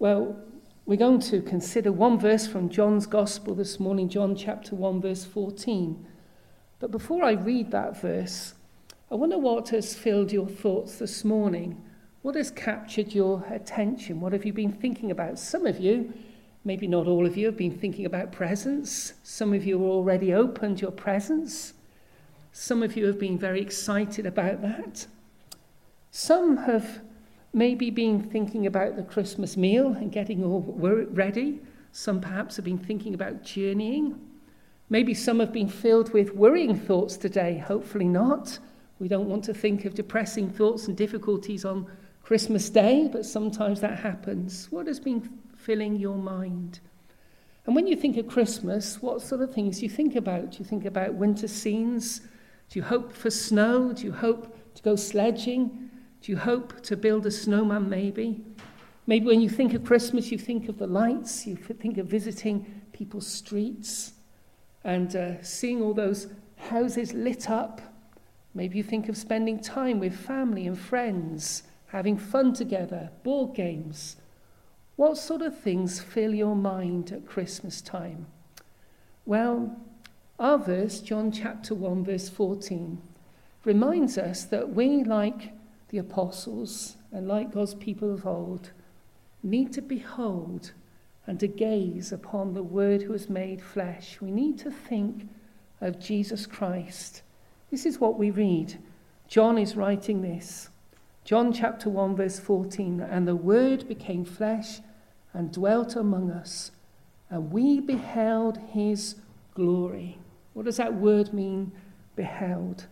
Well, we're going to consider one verse from John's Gospel this morning, John chapter 1, verse 14. But before I read that verse, I wonder what has filled your thoughts this morning. What has captured your attention? What have you been thinking about? Some of you, maybe not all of you, have been thinking about presents. Some of you have already opened your presents. Some of you have been very excited about that. Some have maybe been thinking about the Christmas meal and getting all ready. Some perhaps have been thinking about journeying. Maybe some have been filled with worrying thoughts today. Hopefully not. We don't want to think of depressing thoughts and difficulties on Christmas Day, but sometimes that happens. What has been filling your mind? And when you think of Christmas, what sort of things do you think about? Do you think about winter scenes? Do you hope for snow? Do you hope to go sledging? Do you hope to build a snowman maybe? Maybe when you think of Christmas, you think of the lights. You think of visiting people's streets and seeing all those houses lit up. Maybe you think of spending time with family and friends, having fun together, board games. What sort of things fill your mind at Christmas time? Well, our verse, John chapter 1, verse 14, reminds us that we, like the apostles and like God's people of old, need to behold and to gaze upon the Word who was made flesh. We need to think of Jesus Christ. This is what we read. John is writing this. John chapter 1, verse 14, and the Word became flesh and dwelt among us, and we beheld his glory. What does that word mean, beheld?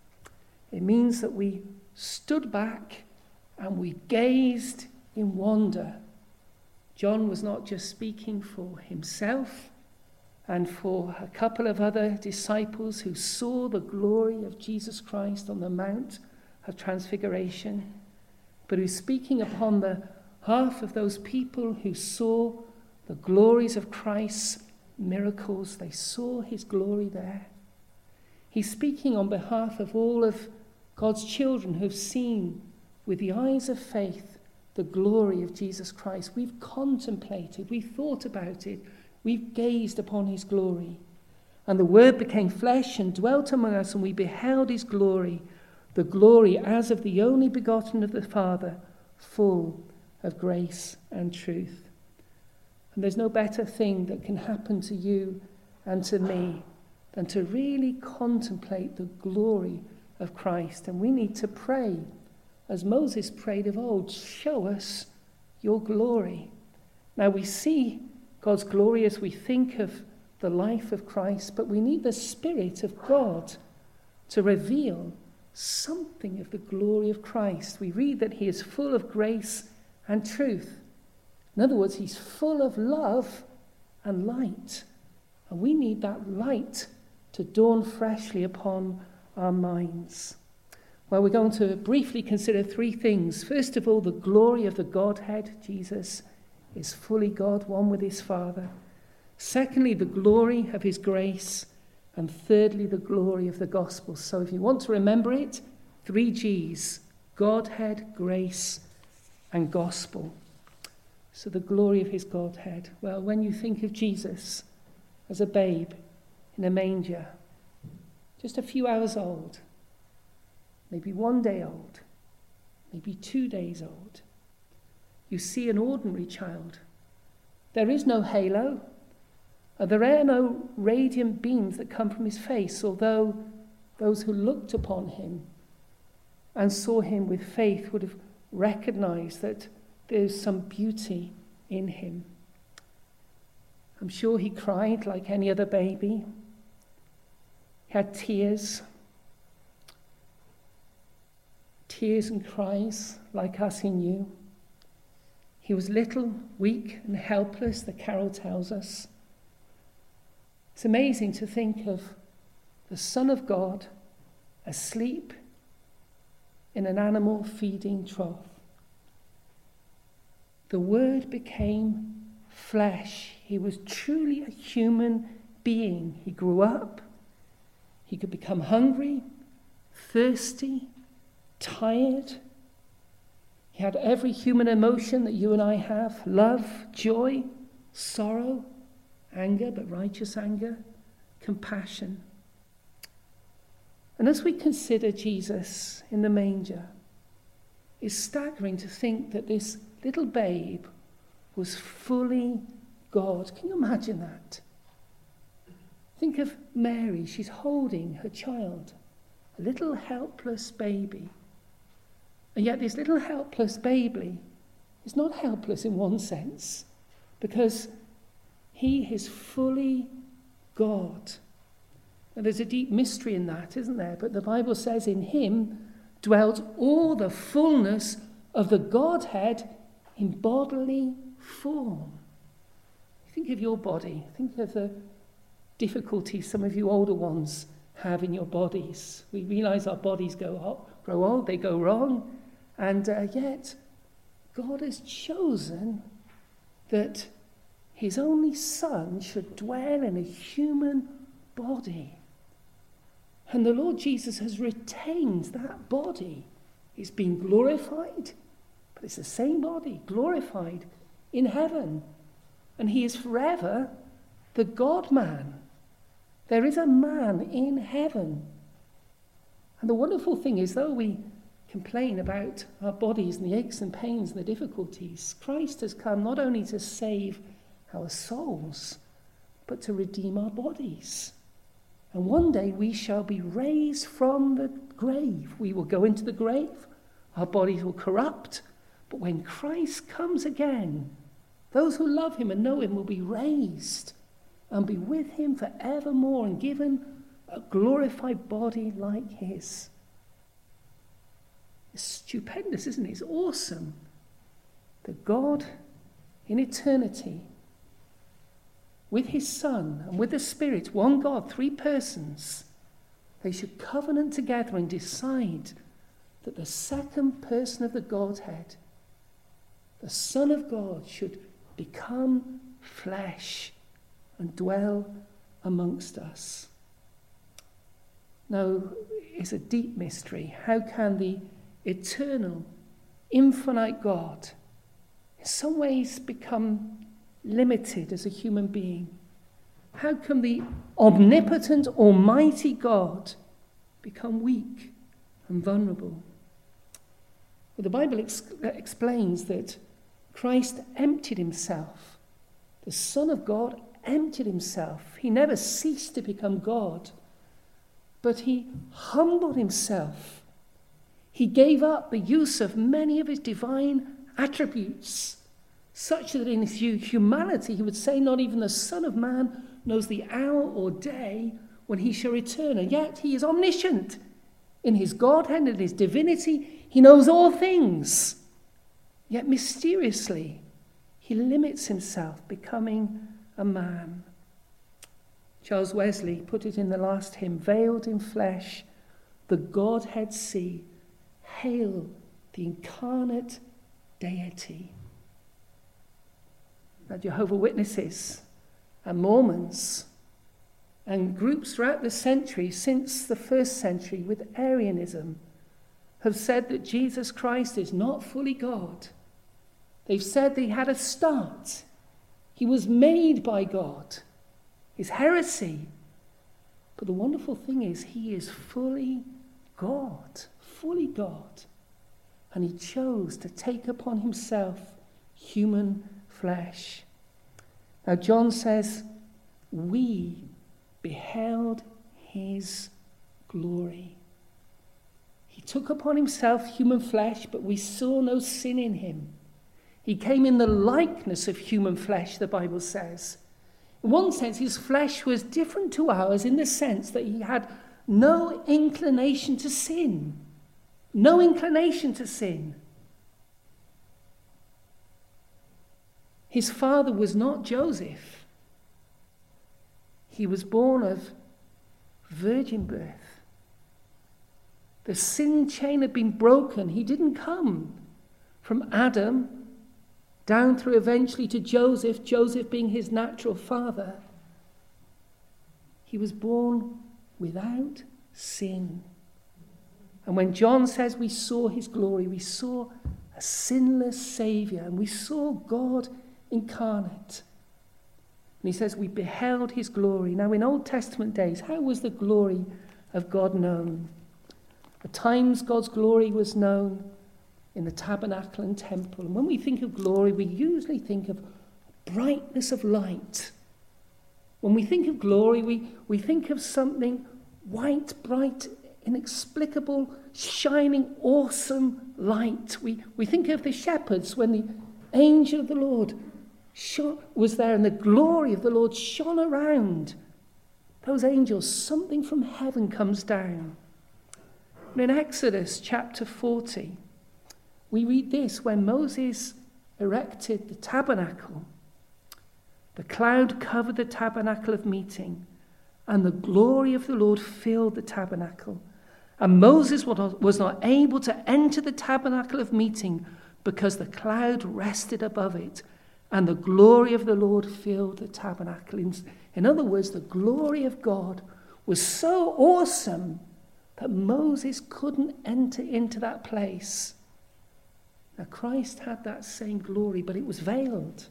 It means that we stood back and we gazed in wonder. John was not just speaking for himself and for a couple of other disciples who saw the glory of Jesus Christ on the Mount of Transfiguration, but who's speaking upon the half of those people who saw the glories of Christ's miracles. They saw his glory there. He's speaking on behalf of all of God's children who've seen with the eyes of faith the glory of Jesus Christ. We've contemplated, we've thought about it, we've gazed upon his glory. And the Word became flesh and dwelt among us, and we beheld his glory, the glory as of the only begotten of the Father, full of grace and truth. And there's no better thing that can happen to you and to me than to really contemplate the glory of Christ. And we need to pray, as Moses prayed of old, show us your glory. Now we see God's glory as we think of the life of Christ, but we need the Spirit of God to reveal something of the glory of Christ. We read that he is full of grace and truth. In other words, he's full of love and light. And we need that light to dawn freshly upon our minds. Well, we're going to briefly consider three things. First of all, the glory of the Godhead. Jesus is fully God, one with his Father. Secondly, the glory of his grace. And thirdly, the glory of the gospel. So if you want to remember it, 3 G's: Godhead, grace, and gospel. So the glory of his Godhead. Well, when you think of Jesus as a babe in a manger, just a few hours old, maybe 1 day old, maybe 2 days old, you see an ordinary child. There is no halo. There are no radiant beams that come from his face, although those who looked upon him and saw him with faith would have recognized that there's some beauty in him. I'm sure he cried like any other baby. He had tears and cries like us in you. He was little, weak and helpless, the carol tells us. It's amazing to think of the Son of God asleep in an animal feeding trough. The Word became flesh. He was truly a human being. He grew up. He could become hungry, thirsty, tired. He had every human emotion that you and I have: love, joy, sorrow, anger, but righteous anger, compassion. And as we consider Jesus in the manger, it's staggering to think that this little babe was fully God. Can you imagine that? Think of Mary. She's holding her child, a little helpless baby. And yet this little helpless baby is not helpless in one sense, because he is fully God. And there's a deep mystery in that, isn't there? But the Bible says in him dwelt all the fullness of the Godhead in bodily form. Think of your body. Think of the difficulties some of you older ones have in your bodies. We realise our bodies grow old, they go wrong, and yet God has chosen that his only Son should dwell in a human body. And the Lord Jesus has retained that body. It's been glorified, but it's the same body, glorified in heaven. And he is forever the God-man. There is a man in heaven. And the wonderful thing is, though we complain about our bodies and the aches and pains and the difficulties, Christ has come not only to save our souls, but to redeem our bodies. And one day we shall be raised from the grave. We will go into the grave. Our bodies will corrupt. But when Christ comes again, those who love him and know him will be raised and be with him forevermore and given a glorified body like his. It's stupendous, isn't it? It's awesome that God in eternity, with his Son and with the Spirit, one God, three persons, they should covenant together and decide that the second person of the Godhead, the Son of God, should become flesh and dwell amongst us. Now, it's a deep mystery. How can the eternal, infinite God in some ways become limited as a human being? How can the omnipotent, almighty God become weak and vulnerable? Well, the Bible explains that Christ emptied himself. The Son of God emptied himself. He never ceased to become God, but he humbled himself. He gave up the use of many of his divine attributes, such that in his humanity he would say, not even the Son of Man knows the hour or day when he shall return. And yet he is omniscient. In his Godhead and his divinity, he knows all things. Yet mysteriously, he limits himself, becoming a man. Charles Wesley put it in the last hymn: veiled in flesh, the Godhead see. Hail the incarnate deity. Now, Jehovah's Witnesses and Mormons and groups throughout the century, since the first century with Arianism, have said that Jesus Christ is not fully God. They've said that he had a start. He was made by God. It's heresy. But the wonderful thing is, he is fully God. Fully God. And he chose to take upon himself human flesh. Now John says, we beheld his glory. He took upon himself human flesh, but we saw no sin in him. He came in the likeness of human flesh, the Bible says. In one sense, his flesh was different to ours in the sense that he had no inclination to sin. No inclination to sin. His father was not Joseph. He was born of virgin birth. The sin chain had been broken. He didn't come from Adam down through eventually to Joseph, Joseph being his natural father. He was born without sin. And when John says we saw his glory, we saw a sinless Saviour, and we saw God incarnate. And he says, we beheld his glory. Now, in Old Testament days, how was the glory of God known? At times, God's glory was known in the tabernacle and temple. And when we think of glory, we usually think of brightness of light. When we think of glory, we think of something white, bright, inexplicable, shining, awesome light. We think of the shepherds when the angel of the Lord was there and the glory of the Lord shone around those angels. Something from heaven comes down. And in Exodus chapter 40, we read this: when Moses erected the tabernacle, the cloud covered the tabernacle of meeting, and the glory of the Lord filled the tabernacle. And Moses was not able to enter the tabernacle of meeting because the cloud rested above it, and the glory of the Lord filled the tabernacle. In other words, the glory of God was so awesome that Moses couldn't enter into that place. Now, Christ had that same glory, but it was veiled.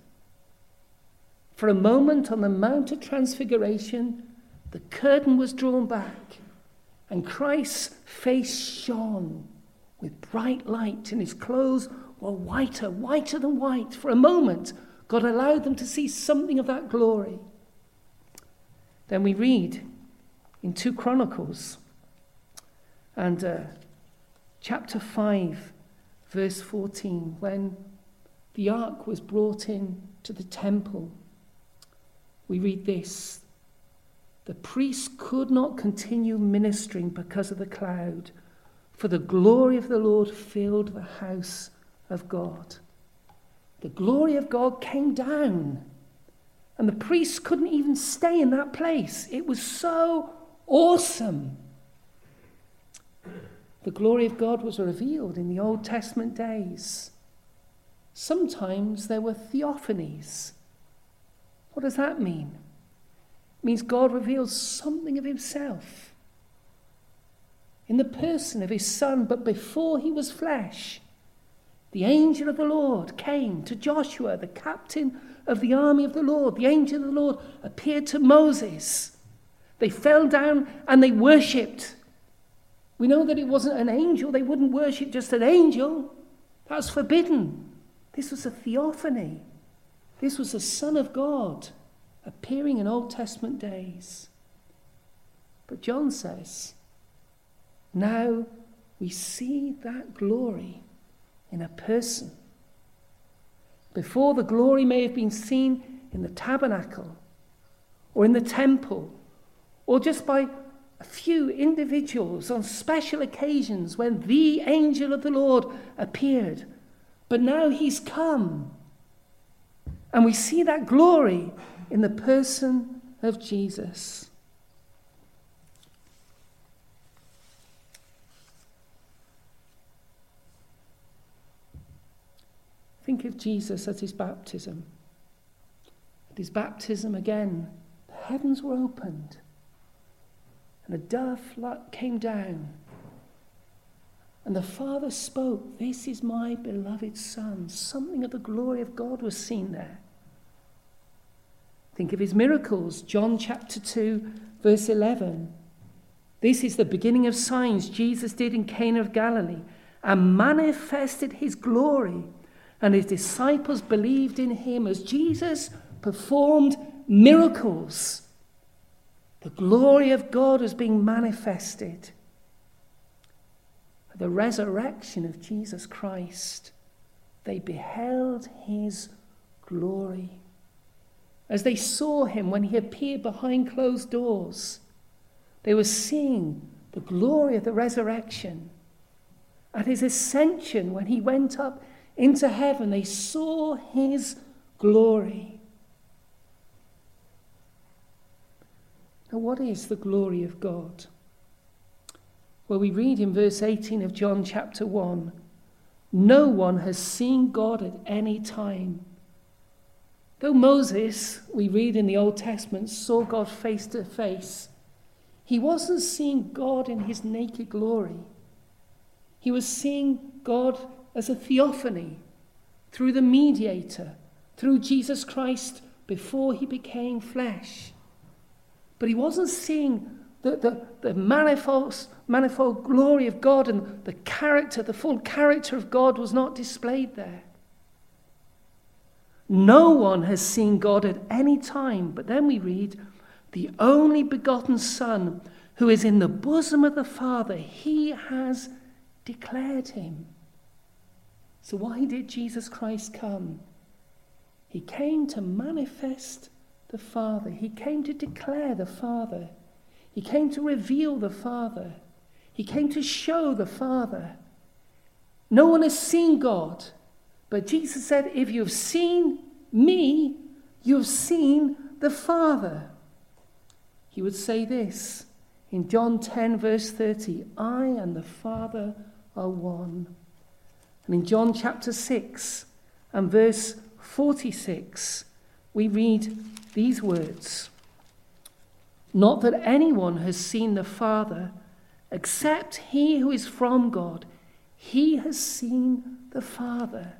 For a moment on the Mount of Transfiguration, the curtain was drawn back, and Christ's face shone with bright light, and his clothes were whiter than white. For a moment, God allowed them to see something of that glory. Then we read in 2 Chronicles and chapter 5, verse 14, when the ark was brought in to the temple, we read this: the priests could not continue ministering because of the cloud, for the glory of the Lord filled the house of God. The glory of God came down, and the priests couldn't even stay in that place. It was so awesome. The glory of God was revealed in the Old Testament days. Sometimes there were theophanies. What does that mean? It means God reveals something of himself in the person of his Son, but before he was flesh. The angel of the Lord came to Joshua, the captain of the army of the Lord. The angel of the Lord appeared to Moses. They fell down and they worshipped. We know that it wasn't an angel. They wouldn't worship just an angel. That's forbidden. This was a theophany. This was the Son of God appearing in Old Testament days. But John says, now we see that glory in a person. Before, the glory may have been seen in the tabernacle or in the temple, or just by a few individuals on special occasions when the angel of the Lord appeared. But now he's come, and we see that glory in the person of Jesus. Think of Jesus at his baptism. At his baptism again, the heavens were opened, and a dove came down, and the Father spoke, "This is my beloved Son." Something of the glory of God was seen there. Think of his miracles. John chapter 2, verse 11. This is the beginning of signs Jesus did in Cana of Galilee, and manifested his glory, and his disciples believed in him. As Jesus performed miracles, the glory of God was being manifested. At the resurrection of Jesus Christ, they beheld his glory. As they saw him when he appeared behind closed doors, they were seeing the glory of the resurrection. At his ascension, when he went up into heaven, they saw his glory. Now, what is the glory of God? Well, we read in verse 18 of John chapter 1, no one has seen God at any time. Though Moses, we read in the Old Testament, saw God face to face, he wasn't seeing God in his naked glory. He was seeing God as a theophany, through the mediator, through Jesus Christ before he became flesh. But he wasn't seeing the manifold glory of God, and the character, the full character of God was not displayed there. No one has seen God at any time. But then we read, the only begotten Son, who is in the bosom of the Father, he has declared him. So why did Jesus Christ come? He came to manifest the Father. He came to declare the Father. He came to reveal the Father. He came to show the Father. No one has seen God. But Jesus said, if you've seen me, you've seen the Father. He would say this in John 10, verse 30, I and the Father are one. And in John chapter 6 and verse 46, we read these words. Not that anyone has seen the Father, except he who is from God. He has seen the Father.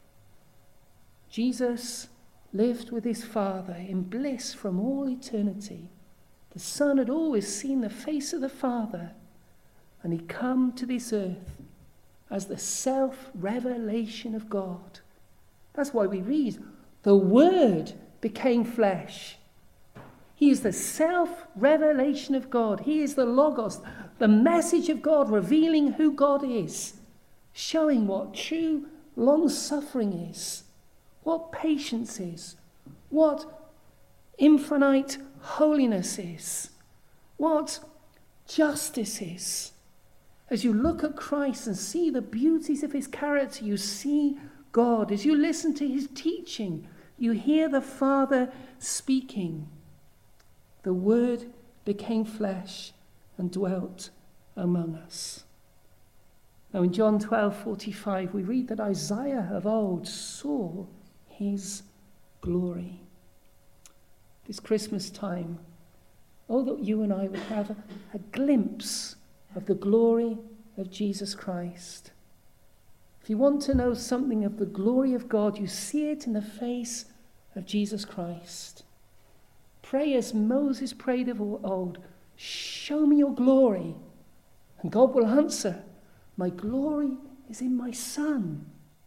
Jesus lived with his Father in bliss from all eternity. The Son had always seen the face of the Father, and he'd come to this earth as the self-revelation of God. That's why we read, the Word became flesh. He is the self-revelation of God. He is the Logos, the message of God, revealing who God is, showing what true long-suffering is, what patience is, what infinite holiness is, what justice is. As you look at Christ and see the beauties of his character, you see God. As you listen to his teaching, you hear the Father speaking. The Word became flesh and dwelt among us. Now in John 12:45, we read that Isaiah of old saw his glory. This Christmas time, oh, that you and I would have a glimpse of the glory of Jesus Christ. If you want to know something of the glory of God, you see it in the face of Jesus Christ. Pray as Moses prayed of old, show me your glory. And God will answer, my glory is in my Son.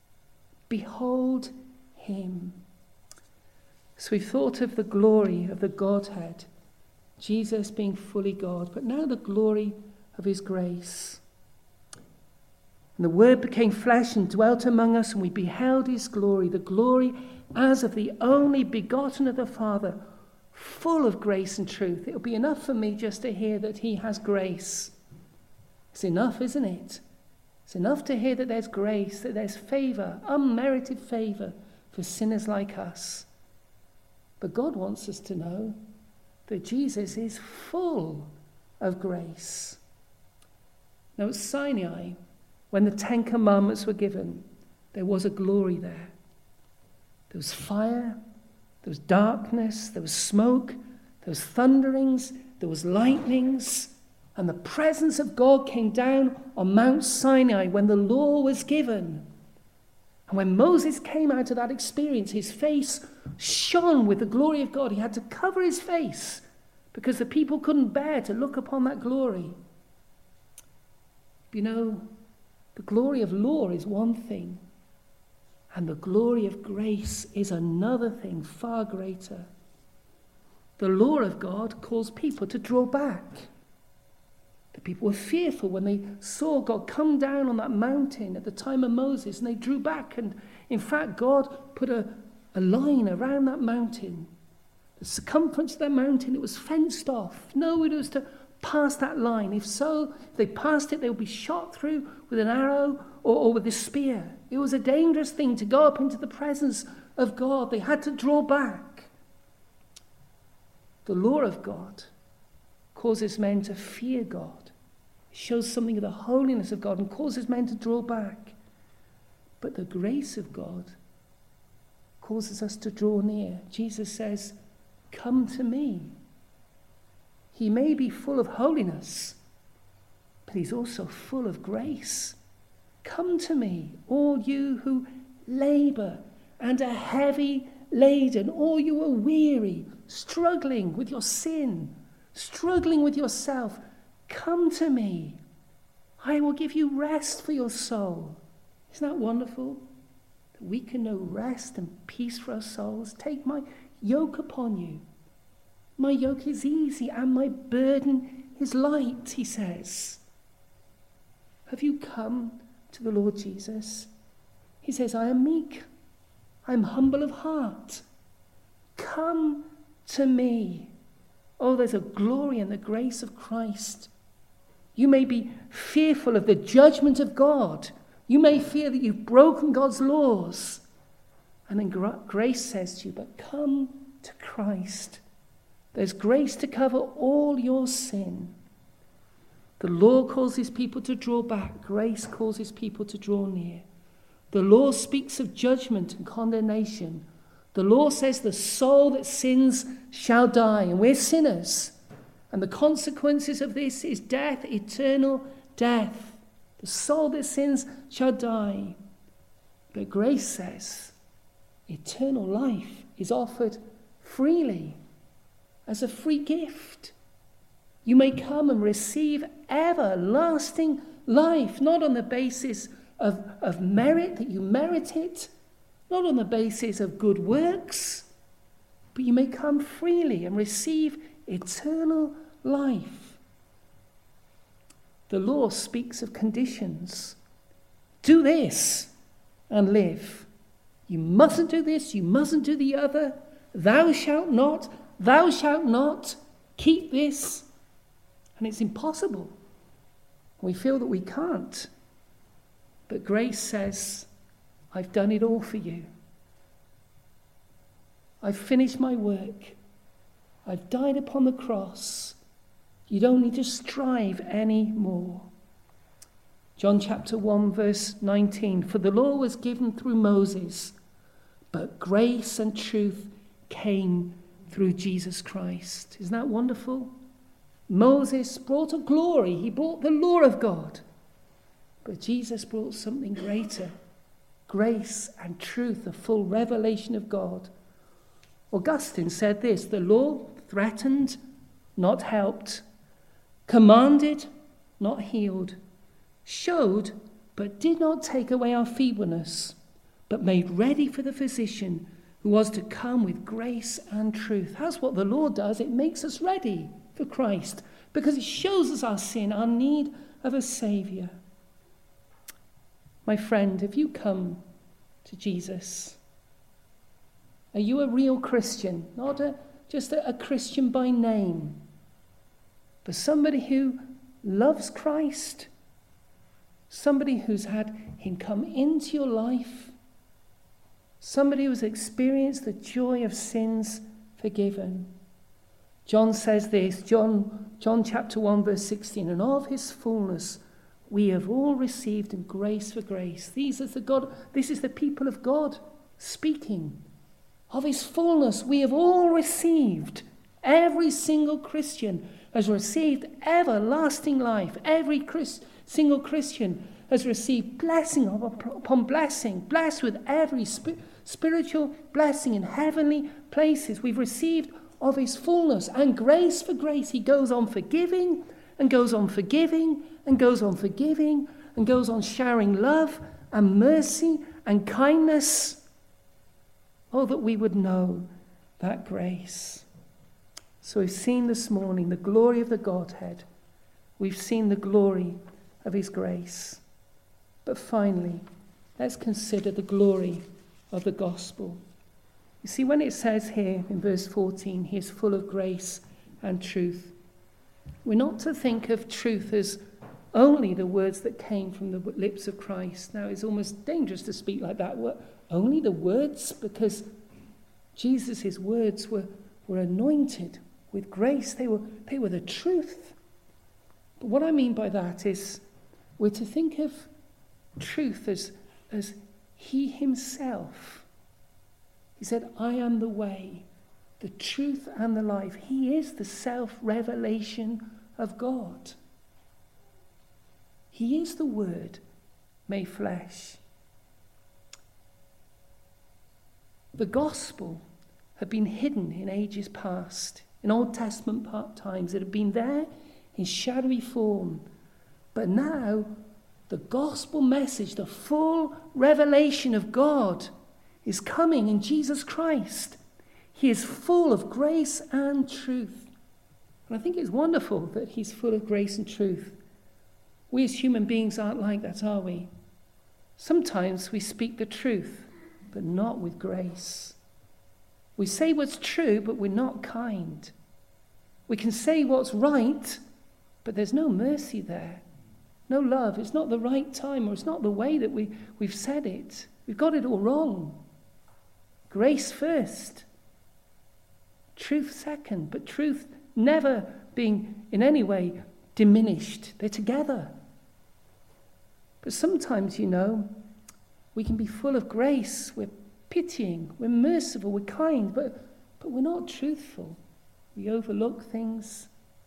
Behold him. So we've thought of the glory of the Godhead, Jesus being fully God, but now the glory of his grace. And the Word became flesh and dwelt among us, and we beheld his glory, the glory as of the only begotten of the Father, full of grace and truth. It'll be enough for me just to hear that he has grace. It's enough, isn't it? It's enough to hear that there's grace, that there's favour, unmerited favour for sinners like us. But God wants us to know that Jesus is full of grace. Now at Sinai, when the 10 Commandments were given, there was a glory there. There was fire, there was darkness, there was smoke, there was thunderings, there was lightnings, and the presence of God came down on Mount Sinai when the law was given. And when Moses came out of that experience, his face shone with the glory of God. He had to cover his face because the people couldn't bear to look upon that glory. You know, the glory of law is one thing, and the glory of grace is another thing, far greater. The law of God caused people to draw back. The people were fearful when they saw God come down on that mountain at the time of Moses, and they drew back. And in fact, God put a line around that mountain. The circumference of that mountain, it was fenced off. No one was to pass that line. If so, if they passed it, they would be shot through with an arrow or with a spear. It was a dangerous thing to go up into the presence of God. They had to draw back. The law of God causes men to fear God. It shows something of the holiness of God and causes men to draw back. But the grace of God causes us to draw near. Jesus says, come to me. He may be full of holiness, but he's also full of grace. Come to me, all you who labour and are heavy laden, all you are weary, struggling with your sin, struggling with yourself. Come to me. I will give you rest for your soul. Isn't that wonderful? That we can know rest and peace for our souls. Take my yoke upon you. My yoke is easy and my burden is light, he says. Have you come to the Lord Jesus? He says, I am meek. I am humble of heart. Come to me. Oh, there's a glory in the grace of Christ. You may be fearful of the judgment of God. You may fear that you've broken God's laws. And then grace says to you, but come to Christ. There's grace to cover all your sin. The law causes people to draw back. Grace causes people to draw near. The law speaks of judgment and condemnation. The law says the soul that sins shall die, and we're sinners. And the consequences of this is death, eternal death. The soul that sins shall die. But grace says eternal life is offered freely as a free gift. You may come and receive everlasting life, not on the basis of merit, that you merit it, not on the basis of good works, but you may come freely and receive eternal life. The law speaks of conditions. Do this and live. You mustn't do this, you mustn't do the other. Thou shalt not, keep this. And it's impossible. We feel that we can't. But grace says, I've done it all for you. I've finished my work. I've died upon the cross. You don't need to strive anymore. John chapter 1 verse 19. For the law was given through Moses, but grace and truth came through Jesus Christ. Isn't that wonderful? Moses brought a glory. He brought the law of God. But Jesus brought something greater. Grace and truth, the full revelation of God. Augustine said this, the law threatened, not helped, commanded, not healed, showed, but did not take away our feebleness, but made ready for the physician who was to come with grace and truth. That's what the law does. It makes us ready for Christ because it shows us our sin, our need of a Saviour. My friend, have you come to Jesus? Are you a real Christian? Not just a Christian by name, but somebody who loves Christ, somebody who's had him come into your life, somebody who's experienced the joy of sins forgiven. John says this, John chapter 1 verse 16, and of his fullness we have all received in grace for grace. This is the people of God speaking. Of his fullness we have all received. Every single Christian has received everlasting life. Every single Christian has received blessing upon blessing, blessed with every spiritual blessing in heavenly places. We've received of his fullness and grace for grace. He goes on forgiving and goes on forgiving and goes on forgiving and goes on showering love and mercy and kindness. Oh, that we would know that grace. So we've seen this morning the glory of the Godhead. We've seen the glory of his grace. But finally, let's consider the glory of the gospel. You see, when it says here in verse 14, he is full of grace and truth, we're not to think of truth as only the words that came from the lips of Christ. Now, it's almost dangerous to speak like that. Only the words, because Jesus' words were anointed with grace. They were the truth. But what I mean by that is we're to think of truth as he himself. He said, I am the way, the truth and the life. He is the self-revelation of God. He is the Word made flesh. The gospel had been hidden in ages past. In Old Testament times, it had been there in shadowy form. But now, the gospel message, the full revelation of God, is coming in Jesus Christ. He is full of grace and truth. And I think it's wonderful that he's full of grace and truth. We as human beings aren't like that, are we? Sometimes we speak the truth, but not with grace. We say what's true, but we're not kind. We can say what's right, but there's no mercy there. No love. It's not the right time, or it's not the way that we've said it. We've got it all wrong. Grace first. Truth second, but truth never being in any way diminished. They're together. But sometimes, we can be full of grace. We're pitying, we're merciful, we're kind, but we're not truthful. We overlook things.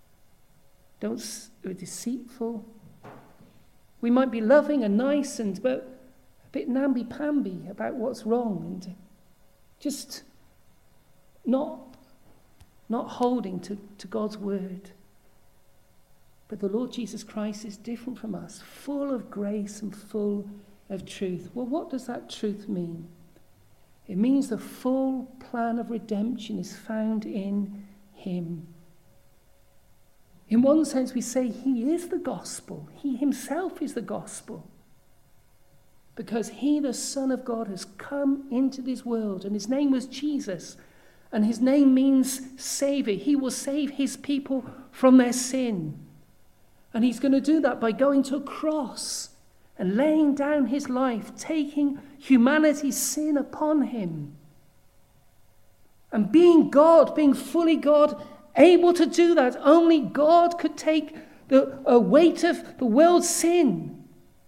We're deceitful. We might be loving and nice, but a bit namby-pamby about what's wrong, and just not holding to God's word. But the Lord Jesus Christ is different from us, full of grace and full of truth. Well, what does that truth mean? It means the full plan of redemption is found in him. In one sense, we say he is the gospel. He himself is the gospel. Because he, the Son of God, has come into this world, and his name was Jesus. And his name means Savior. He will save his people from their sin. And he's going to do that by going to a cross and laying down his life, taking humanity's sin upon him. And being God, being fully God, able to do that. Only God could take the weight of the world's sin.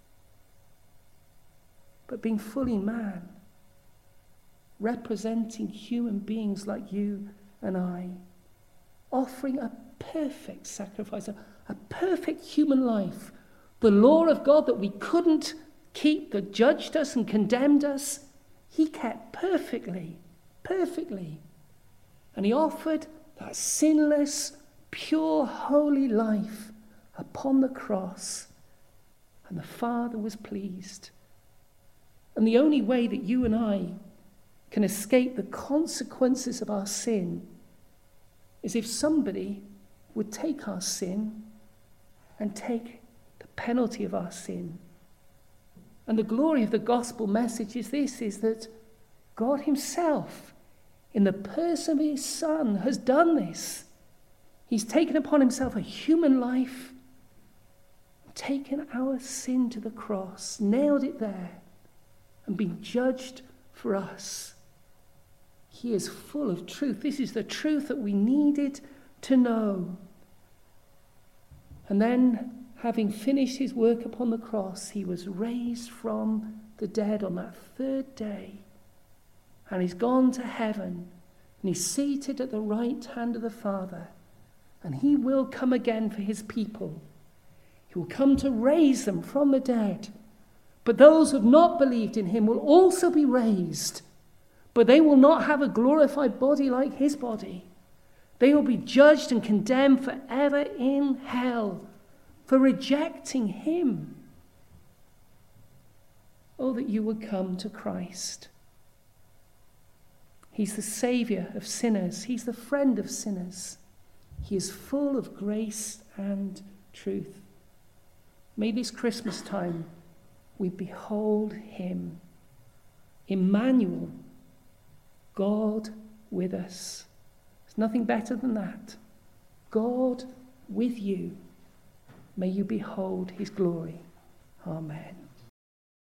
But being fully man, representing human beings like you and I, offering a perfect sacrifice, a perfect human life, the law of God that we couldn't keep, that judged us and condemned us, he kept perfectly. And he offered that sinless, pure, holy life upon the cross. And the Father was pleased. And the only way that you and I can escape the consequences of our sin is if somebody would take our sin and take the penalty of our sin. And the glory of the gospel message is this, is that God himself, in the person of his Son, has done this. He's taken upon himself a human life, taken our sin to the cross, nailed it there, and been judged for us. He is full of truth. This is the truth that we needed to know. And then, having finished his work upon the cross, he was raised from the dead on that third day. And he's gone to heaven. And he's seated at the right hand of the Father. And he will come again for his people. He will come to raise them from the dead. But those who have not believed in him will also be raised. But they will not have a glorified body like his body. They will be judged and condemned forever in hell for rejecting him. Oh, that you would come to Christ. He's the Saviour of sinners. He's the friend of sinners. He is full of grace and truth. May this Christmas time we behold him. Emmanuel, God with us. There's nothing better than that. God with you. May you behold his glory. Amen.